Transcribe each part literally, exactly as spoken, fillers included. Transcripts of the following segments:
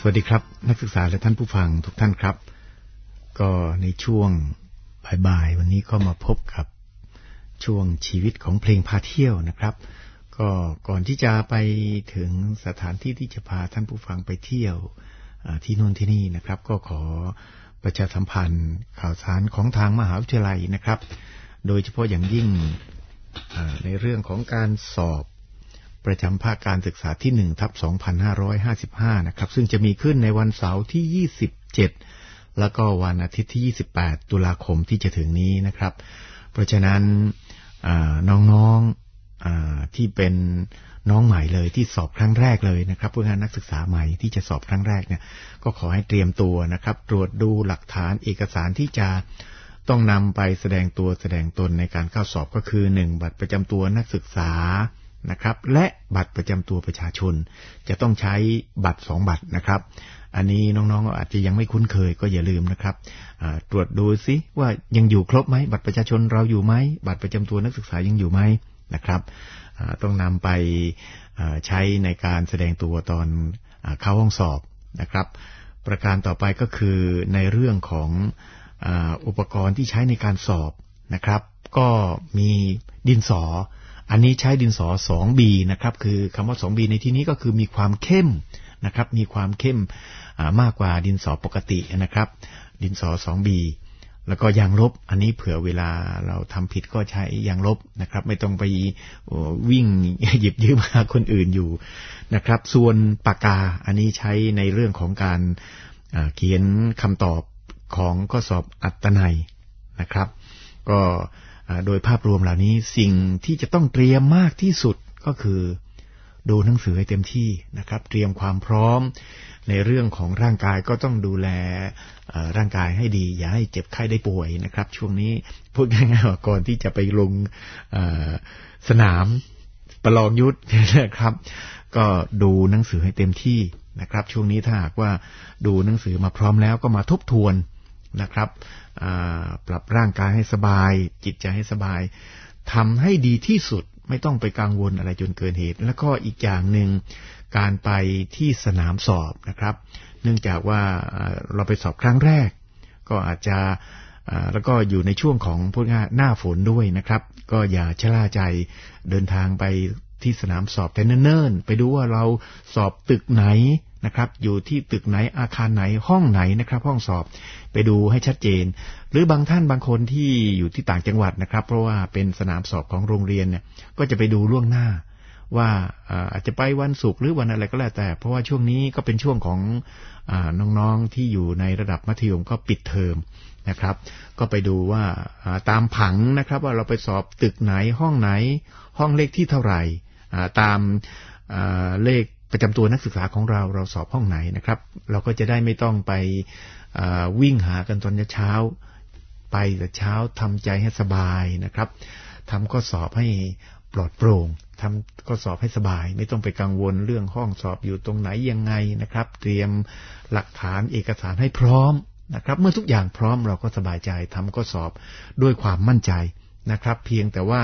วัสดีครับนักศึกษาและท่านผู้ฟังทุกท่านครับก็ในช่วงบ่ายๆวันนี้ก็มาพบกับช่วงชีวิตของเพลงพาเที่ยวนะครับก็ก่อนที่จะไปถึงสถานที่ที่จะพาท่านผู้ฟังไปเที่ยวที่โน่นที่นี่นะครับก็ขอประชาสัมพันธ์ข่าวสารของทางมหาวิทยาลัยนะครับโดยเฉพาะอย่างยิ่งในเรื่องของการสอบประจำภาคการศึกษาที่หนึ่งทับสองพันห้าร้อยห้าสิบห้านะครับซึ่งจะมีขึ้นในวันเสาร์ที่ยี่สิบเจ็ดแล้วก็วันอาทิตย์ที่ยี่สิบแปดตุลาคมที่จะถึงนี้นะครับเพราะฉะนั้นน้องๆที่เป็นน้องใหม่เลยที่สอบครั้งแรกเลยนะครับผู้งานนักศึกษาใหม่ที่จะสอบครั้งแรกเนี่ยก็ขอให้เตรียมตัวนะครับตรวจดูหลักฐานเอกสารที่จะต้องนำไปแสดงตัวแสดงตนในการเข้าสอบก็คือหนึ่งบัตรประจำตัวนักศึกษานะครับและบัตรประจำตัวประชาชนจะต้องใช้บัตรสองบัตรนะครับอันนี้น้องๆอาจจะยังไม่คุ้นเคยก็อย่าลืมนะครับตรวจดูซิว่ายังอยู่ครบไหมบัตรประชาชนเราอยู่ไหมบัตรประจำตัวนักศึกษายังอยู่ไหมนะครับต้องนำไปใช้ในการแสดงตัวตอนเข้าห้องสอบนะครับประการต่อไปก็คือในเรื่องของอุปกรณ์ที่ใช้ในการสอบนะครับก็มีดินสออันนี้ใช้ดินสอ สอง บี นะครับคือคำว่า สอง บี ในที่นี้ก็คือมีความเข้มนะครับมีความเข้มมากกว่าดินสอปกตินะครับดินสอ สอง บี แล้วก็ยางลบอันนี้เผื่อเวลาเราทำผิดก็ใช้ยางลบนะครับไม่ต้องไปวิ่งหยิบยืมหาคนอื่นอยู่นะครับส่วนปากกาอันนี้ใช้ในเรื่องของการเขียนคำตอบของข้อสอบอัตนัยนะครับก็โดยภาพรวมเหล่านี้สิ่งที่จะต้องเตรียมมากที่สุดก็คือดูหนังสือให้เต็มที่นะครับเตรียมความพร้อมในเรื่องของร่างกายก็ต้องดูแลร่างกายให้ดีอย่าให้เจ็บไข้ได้ป่วยนะครับช่วงนี้พูดง่ายๆว่าก่อนที่จะไปลงสนามประลองยุทธนะครับก็ดูหนังสือให้เต็มที่นะครับช่วงนี้ถ้าหากว่าดูหนังสือมาพร้อมแล้วก็มาทบทวนนะครับปรับร่างกายให้สบายจิตใจให้สบายทำให้ดีที่สุดไม่ต้องไปกังวลอะไรจนเกินเหตุแล้วก็อีกอย่างหนึ่งการไปที่สนามสอบนะครับเนื่องจากว่าเราไปสอบครั้งแรกก็อาจจะแล้วก็อยู่ในช่วงของพูดง่ายหน้าฝนด้วยนะครับก็อย่าชะล่าใจเดินทางไปที่สนามสอบแต่เนิ่นๆไปดูว่าเราสอบตึกไหนนะครับอยู่ที่ตึกไหนอาคารไหนห้องไหนนะครับห้องสอบไปดูให้ชัดเจนหรือบางท่านบางคนที่อยู่ที่ต่างจังหวัดนะครับเพราะว่าเป็นสนามสอบของโรงเรียนเนี่ยก็จะไปดูล่วงหน้าว่าอาจจะไปวันศุกร์หรือวันอะไรก็แล้วแต่เพราะว่าช่วงนี้ก็เป็นช่วงของน้องๆที่อยู่ในระดับมัธยมก็ปิดเทอมนะครับก็ไปดูว่าตามผังนะครับว่าเราไปสอบตึกไหนห้องไหนห้องเลขที่เท่าไหร่ตามเลขประจำตัวนักศึกษาของเราเราสอบห้องไหนนะครับเราก็จะได้ไม่ต้องไปวิ่งหากันตอนเช้าไปแต่เช้าทำใจให้สบายนะครับทำข้อสอบให้ปลอดโปร่งทำข้อสอบให้สบายไม่ต้องไปกังวลเรื่องห้องสอบอยู่ตรงไหนยังไงนะครับเตรียมหลักฐานเอกสารให้พร้อมนะครับเมื่อทุกอย่างพร้อมเราก็สบายใจทำข้อสอบด้วยความมั่นใจนะครับเพียงแต่ว่า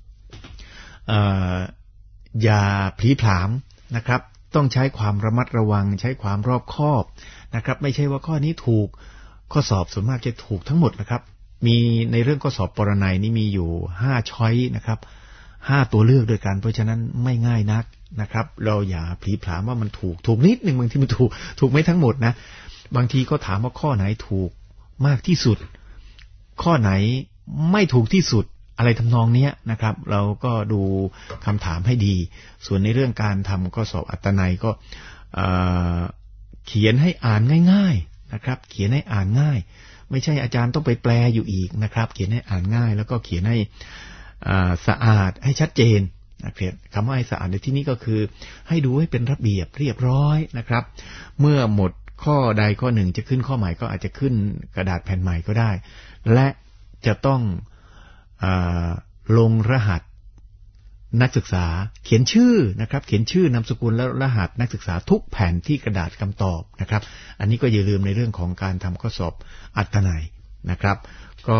อย่าพลีผลามนะครับต้องใช้ความระมัดระวังใช้ความรอบคอบนะครับไม่ใช่ว่าข้อนี้ถูกข้อสอบส่วนมากจะถูกทั้งหมดนะครับมีในเรื่องข้อสอบปรนัยนี่มีอยู่ห้าช้อยนะครับห้าตัวเลือกด้วยกันเพราะฉะนั้นไม่ง่ายนักนะครับเราอย่าพลีผลามว่ามันถูกถูกนิดนึงบางทีมันถูกถูกไม่ทั้งหมดนะบางทีก็ถามว่าข้อไหนถูกมากที่สุดข้อไหนไม่ถูกที่สุดอะไรทำนองนี้นะครับเราก็ดูคำถามให้ดีส่วนในเรื่องการทำข้อสอบอัตนัยก็เขียนให้อ่านง่ายๆนะครับเขียนให้อ่านง่ายไม่ใช่อาจารย์ต้องไปแปลอยู่อีกนะครับเขียนให้อ่านง่ายแล้วก็เขียนให้สะอาดให้ชัดเจนนะครับคำว่าให้สะอาดในที่นี้ก็คือให้ดูให้เป็นระเบียบเรียบร้อยนะครับเมื่อหมดข้อใดข้อหนึ่งจะขึ้นข้อใหม่ก็อาจจะขึ้นกระดาษแผ่นใหม่ก็ได้และจะต้องลงรหัสนักศึกษาเขียนชื่อนะครับเขียนชื่อนามสกุลและรหัสนักศึกษาทุกแผ่นที่กระดาษคำตอบนะครับอันนี้ก็อย่าลืมในเรื่องของการทำข้อสอบอัตนัยนะครับก็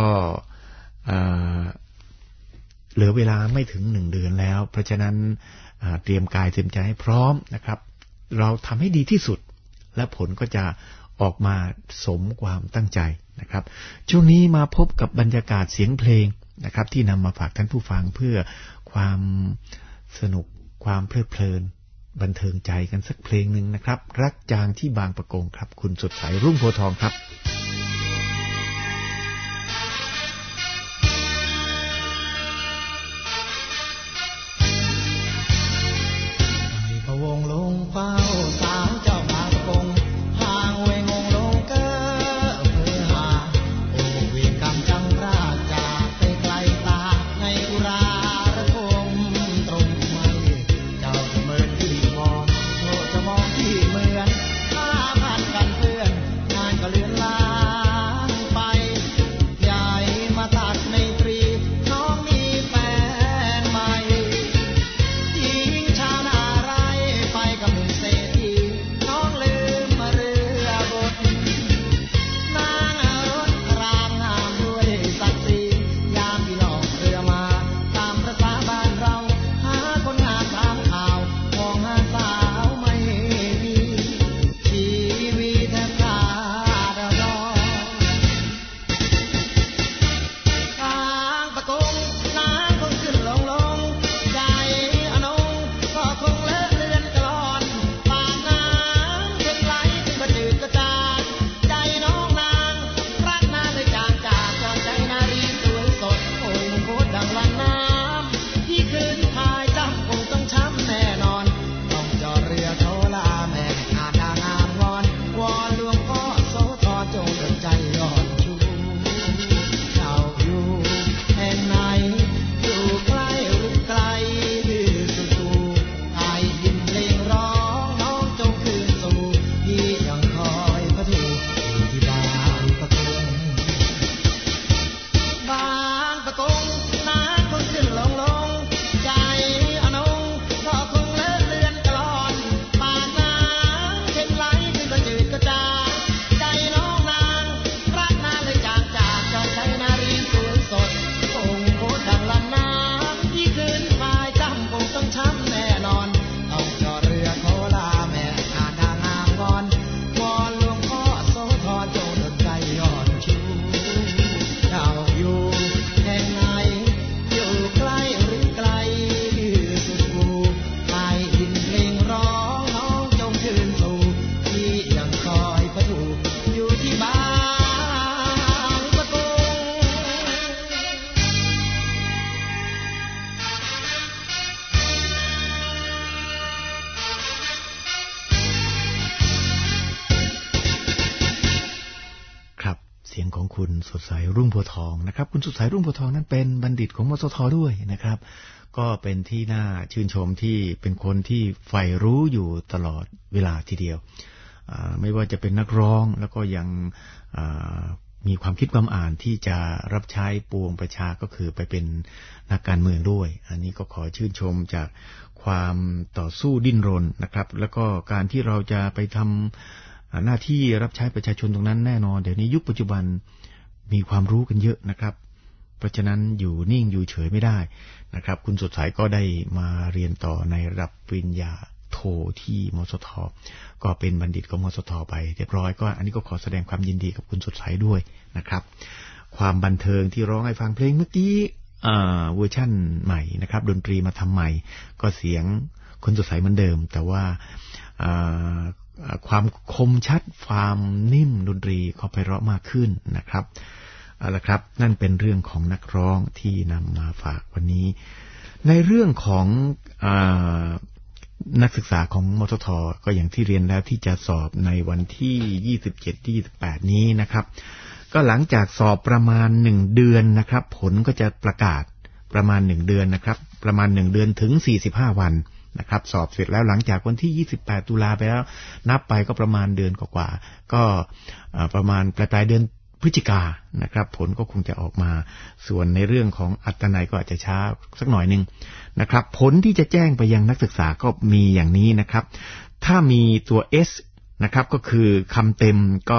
เหลือเวลาไม่ถึงหนึ่งเดือนแล้วเพราะฉะนั้นเตรียมกายเตรียมใจให้พร้อมนะครับเราทำให้ดีที่สุดและผลก็จะออกมาสมความตั้งใจนะครับช่วงนี้มาพบกับบรรยากาศเสียงเพลงนะครับที่นำมาฝากท่านผู้ฟังเพื่อความสนุกความเพลิดเพลินบันเทิงใจกันสักเพลงหนึ่งนะครับรักจางที่บางปะกงครับคุณสดใสรุ่งโพธิ์ทองครับพะวงลงเฝ้าสาวเจ้าบางปะกงห่างเวงงลงเก้อเพื่อหาโอ้เวียงกำจังราจากไปไกลตาในอุราระทมตรงไม่เจ้าเสมือนที่มองโง่จะมองที่เหมือนถ้าผ่านกันเพื่อนงานก็เลือนลางไปใหญ่มาตัดในตรีน้องมีแฟนใหม่หญิงชาวนาไรไปกับหนุ่มเศรษฐีน้องลืมมาเรือบทนางรถรางงามด้วยศักดิ์ศรียามพี่น้องเรือมาตามประสาบ้านเราหาคนงานตามข่าวมองหาสาวไม่มีชีวิตแทบขาดรอยบางปะกงน้ำคงขึ้นลงลงใจอนงก็คงเลอะเลือนกลอนปากน้ำเช่นไหลก็จืดก็จางใจน้องนางรักนางเลยจางจากจอนใจนารีสวยสดโอ้โคตรดังลังน้ำที่คืนพายจำคงต้องช้ำแน่นอนต้องจอดเรือโทลาแม่งานนางงามงอนวอนหลวงพ่อโสธรจงเดินใจอ่อนชูเจ้าอยู่แห่งไหนอยู่ใกล้หรือไกลสุดสู่ไอยินเพลงร้องน้องจงคืนสู่พี่ยังคอยพระถูกที่บางปะกงบางปะกงน้ำคงขึ้นลงลงใจอนงก็คงเลอะเลือนกลอนปากน้ำเช่นไหลขึ้นก็จืดก็จางใจน้องนางรักนางเลยจางจากจอนใจนารีสวยสดองค์โคตรดังลำน้ำที่คืนพายจำคงต้องช้ำแน่นอนต้องจอดเรือโทลาแม่งานนางงามงอนวอนหลวงพ่อโสธรจงดลใจอ่อนชูเจ้าอยู่แห่งไหนอยู่ใกล้หรือไกลสุดกูไอยินเพลงร้องน้องจงคืนสู่พี่ยังคอยพระถูกอยู่ที่บางปะกงครับเสียงของคุณสดใสรุ่งโพธิ์ทองนะครับคุณสดใสรุ่งโพธิ์ทองนั้นเป็นบัณฑิตของมสทด้วยนะครับก็เป็นที่น่าชื่นชมที่เป็นคนที่ใฝ่รู้อยู่ตลอดเวลาทีเดียวอ่าไม่ว่าจะเป็นนักร้องแล้วก็ยังอ่ามีความคิดความอ่านที่จะรับใช้ปวงประชาก็คือไปเป็นนักการเมืองด้วยอันนี้ก็ขอชื่นชมจากความต่อสู้ดิ้นรนนะครับแล้วก็การที่เราจะไปทำหน้าที่รับใช้ประชาชนตรงนั้นแน่นอนเดี๋ยวนี้ยุคปัจจุบันมีความรู้กันเยอะนะครับเพราะฉะนั้นอยู่นิ่งอยู่เฉยไม่ได้นะครับคุณสดใสก็ได้มาเรียนต่อในระดับปริญญาโทที่มสทก็เป็นบัณฑิตของมสทไปเรียบร้อยก็อันนี้ก็ขอแสดงความยินดีกับคุณสดใสด้วยนะครับความบันเทิงที่ร้องให้ฟังเพลงเมื่อกี้อ่าเวอร์ชั่นใหม่นะครับดนตรีมาทำใหม่ก็เสียงคุณสดใสเหมือนเดิมแต่ว่าอ่าความคมชัดความนิ่มดนตรีเขาไพเราะมากขึ้นนะครับเอาละครับนั่นเป็นเรื่องของนักร้องที่นำมาฝากวันนี้ในเรื่องของอ่านักศึกษาของมสทก็อย่างที่เรียนแล้วที่จะสอบในวันที่ยี่สิบเจ็ด ยี่สิบแปดนี้นะครับก็หลังจากสอบประมาณหนึ่งเดือนนะครับผลก็จะประกาศประมาณหนึ่งเดือนนะครับประมาณหนึ่งเดือนถึงสี่สิบห้าวันนะครับสอบเสร็จแล้วหลังจากวันที่ยี่สิบแปดตุลาไปแล้วนับไปก็ประมาณเดือนกว่าๆก็ประมาณปลายๆเดือนพฤศจิกายนนะครับผลก็คงจะออกมาส่วนในเรื่องของอัตนัยก็อาจจะช้าสักหน่อยนึงนะครับผลที่จะแจ้งไปยังนักศึกษาก็มีอย่างนี้นะครับถ้ามีตัว S นะครับก็คือคำเต็มก็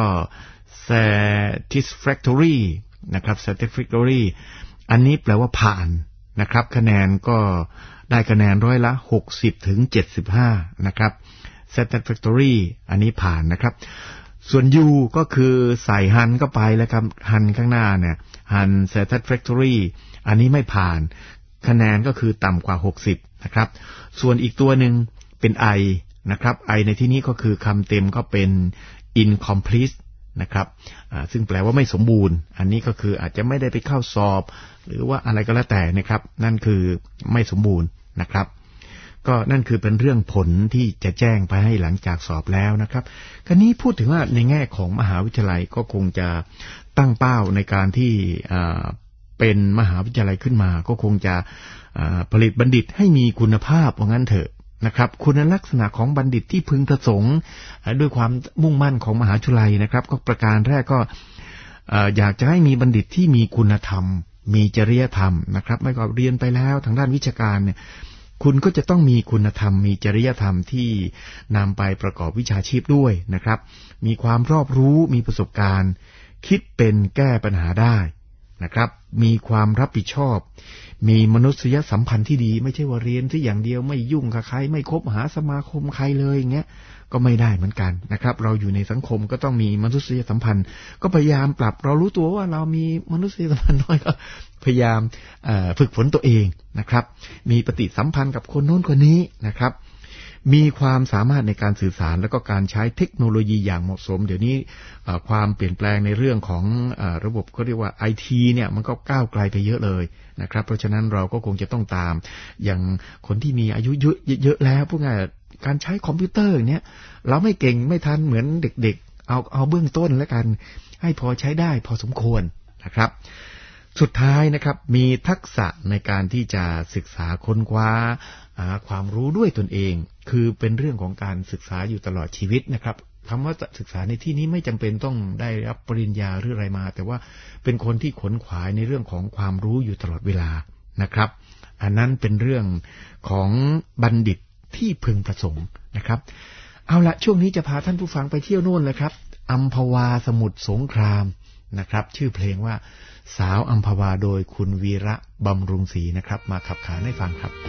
satisfactory นะครับ satisfactory อันนี้แปลว่าผ่านนะครับคะแนนก็ได้คะแนนร้อยละหกสิบถึงเจ็ดสิบห้านะครับ satisfactory อันนี้ผ่านนะครับส่วน U ก็คือใส่หันก็ไปแล้วครับหันข้างหน้าเนี่ยหัน satisfactory อันนี้ไม่ผ่านคะแนนก็คือต่ำกว่าหกสิบนะครับส่วนอีกตัวหนึ่งเป็น I นะครับ I ในที่นี้ก็คือคำเต็มก็เป็น incomplete นะครับซึ่งแปลว่าไม่สมบูรณ์อันนี้ก็คืออาจจะไม่ได้ไปเข้าสอบหรือว่าอะไรก็แล้วแต่นะครับนั่นคือไม่สมบูรณ์นะครับก็นั่นคือเป็นเรื่องผลที่จะแจ้งไปให้หลังจากสอบแล้วนะครับคราวนี้พูดถึงว่าในแง่ของมหาวิทยาลัยก็คงจะตั้งเป้าในการที่เป็นมหาวิทยาลัยขึ้นมาก็คงจะผลิตบัณฑิตให้มีคุณภาพว่างั้นเถอะนะครับคุณลักษณะของบัณฑิตที่พึงประสงค์ด้วยความมุ่งมั่นของมหาวิทยาลัยนะครับก็ประการแรกก็อยากจะให้มีบัณฑิตที่มีคุณธรรมมีจริยธรรมนะครับไม่ก็เรียนไปแล้วทางด้านวิชาการเนี่ยคุณก็จะต้องมีคุณธรรมมีจริยธรรมที่นำไปประกอบวิชาชีพด้วยนะครับมีความรอบรู้มีประสบการณ์คิดเป็นแก้ปัญหาได้นะครับมีความรับผิดชอบมีมนุษยสัมพันธ์ที่ดีไม่ใช่ว่าเรียนที่อย่างเดียวไม่ยุ่งกับใครไม่คบหาสมาคมใครเลยอย่างเงี้ยก็ไม่ได้เหมือนกันนะครับเราอยู่ในสังคมก็ต้องมีมนุษยสัมพันธ์ก็พยายามปรับเรารู้ตัวว่าเรามีมนุษยสัมพันธ์น้อยก็พยายามฝึกฝนตัวเองนะครับมีปฏิสัมพันธ์กับคนโน้นคนนี้นะครับมีความสามารถในการสื่อสารแล้วก็การใช้เทคโนโลยีอย่างเหมาะสมเดี๋ยวนี้ความเปลี่ยนแปลงในเรื่องของระบบเขาเรียกว่า ไอ ที เนี่ยมันก็ก้าวไกลไปเยอะเลยนะครับเพราะฉะนั้นเราก็คงจะต้องตามอย่างคนที่มีอายุเยอะๆแล้วพวกง่ายการใช้คอมพิวเตอร์เนี่ยเราไม่เก่งไม่ทันเหมือนเด็กๆเอาเอาเบื้องต้นแล้วกันให้พอใช้ได้พอสมควรนะครับสุดท้ายนะครับมีทักษะในการที่จะศึกษาค้นคว้าหาความรู้ด้วยตนเองคือเป็นเรื่องของการศึกษาอยู่ตลอดชีวิตนะครับคำว่าศึกษาในที่นี้ไม่จำเป็นต้องได้รับปริญญาหรืออะไรมาแต่ว่าเป็นคนที่ขวนขวายในเรื่องของความรู้อยู่ตลอดเวลานะครับอันนั้นเป็นเรื่องของบัณฑิตที่พึงประสงค์นะครับเอาละช่วงนี้จะพาท่านผู้ฟังไปเที่ยวโน่นเลยครับอัมพวาสมุทรสงครามนะครับชื่อเพลงว่าสาวอัมพวาโดยคุณวีระบำรุงศรีนะครับมาขับขานให้ฟังครับ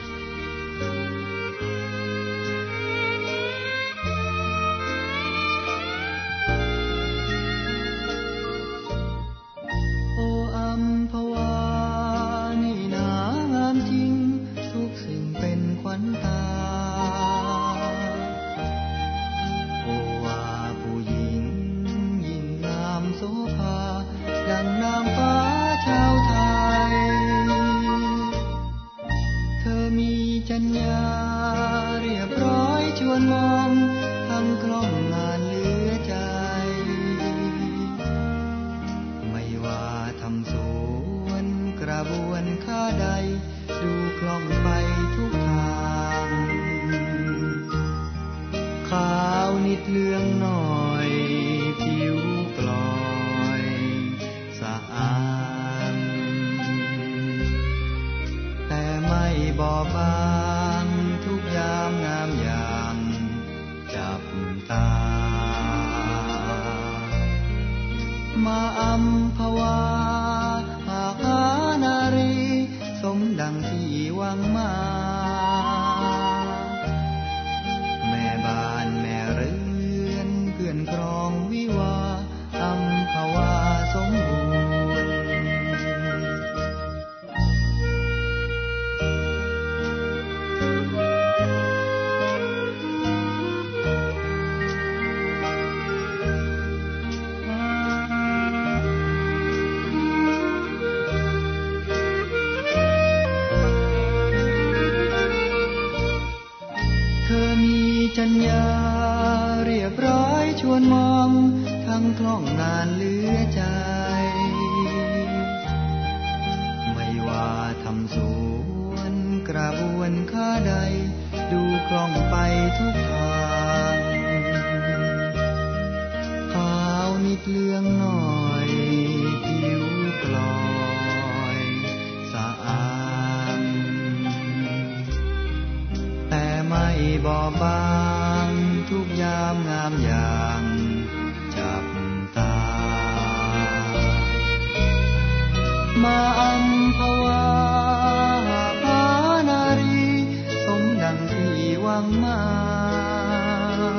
มาอัมพวาหากหานารีสมดังที่หวังมาแม่บ้านแม่เรือนเพื่อนครองวิวาอัมพวาสมบูรณ์จัญญาเรียบร้อยชวนมองทั้งคล่องงานเหลือใจไม่ว่าทำสวนกระบวนค้าใดดูคล่องไปทุกทางขาวนิดเหลืองหน่อยผิวกลอยสะอาดแต่ไม่บอบบางทุกยามงามอย่างจับตามาอัมพวาหานารีสมดังที่หวังมา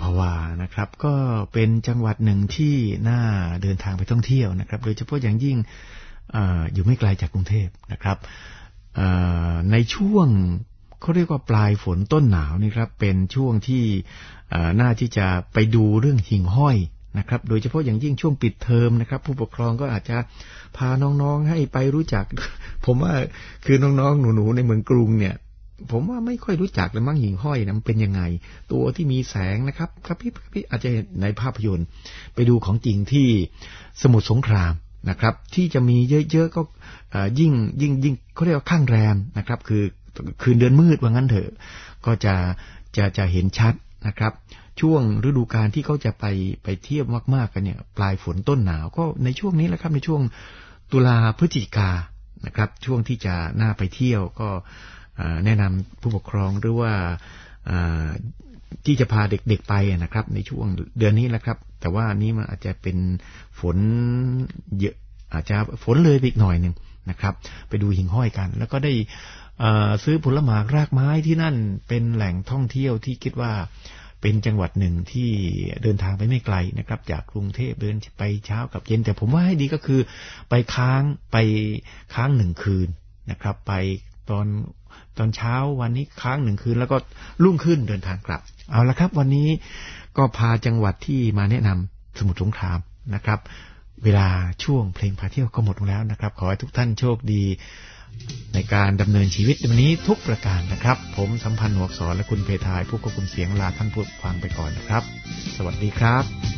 ภาวานะครับก็เป็นจังหวัดหนึ่งที่น่าเดินทางไปท่องเที่ยวนะครับโดยเฉพาะอย่างยิ่ง อ, อยู่ไม่ไกลจากกรุงเทพนะครับในช่วงเขาเรียกว่าปลายฝนต้นหนาวนี่ครับเป็นช่วงที่น่าที่จะไปดูเรื่องหิ่งห้อยนะครับโดยเฉพาะอย่างยิ่งช่วงปิดเทอมนะครับผู้ปกครองก็อาจจะพาน้องๆให้ไปรู้จัก ผมว่าคือน้องๆหนูๆในเมืองกรุงเนี่ยผมว่าไม่ค่อยรู้จักเลยมั้งหิ่งห้อยนะมันเป็นยังไงตัวที่มีแสงนะครับครับพี่พี่อาจจะในภาพยนตร์ไปดูของจริงที่สมุทรสงครามนะครับที่จะมีเยอะๆก็ยิ่งยิ่งยิ่งเขาเรียกว่าข้างแรมนะครับคือคืนเดือนมืดว่างั้นเถอะก็จะจะจะเห็นชัดนะครับช่วงฤดูกาลที่เขาจะไปไปเที่ยวมากๆกันเนี่ยปลายฝนต้นหนาวก็ในช่วงนี้แหละครับในช่วงตุลาพฤศจิกานะครับช่วงที่จะน่าไปเที่ยวก็แนะนำผู้ปกครองหรือว่าที่จะพาเด็กๆไปนะครับในช่วงเดือนนี้แหละครับแต่ว่านี้มันอาจจะเป็นฝนเยอะอาจจะฝนเลยไปอีกหน่อยนึงนะครับไปดูหิ่งห้อยกันแล้วก็ได้ซื้อผลหมากรากไม้ที่นั่นเป็นแหล่งท่องเที่ยวที่คิดว่าเป็นจังหวัดหนึ่งที่เดินทางไปไม่ไกลนะครับจากกรุงเทพเดินไปเช้ากับเย็นแต่ผมว่าให้ดีก็คือไปค้างไปค้างหนึ่งคืนนะครับไปตอนตอนเช้าวันนี้ค้างหนึ่งคืนแล้วก็รุ่งขึ้นเดินทางกลับเอาละครับวันนี้ก็พาจังหวัดที่มาแนะนำสมุทรสงครามนะครับเวลาช่วงเพลงพาเที่ยวก็หมดลงแล้วนะครับขอให้ทุกท่านโชคดีในการดำเนินชีวิตวันนี้ทุกประการนะครับผมสัมพันธ์หนวกสอนและคุณเพทายผู้ควบคุมเสียงลาท่านผู้ฟังไปก่อนนะครับสวัสดีครับ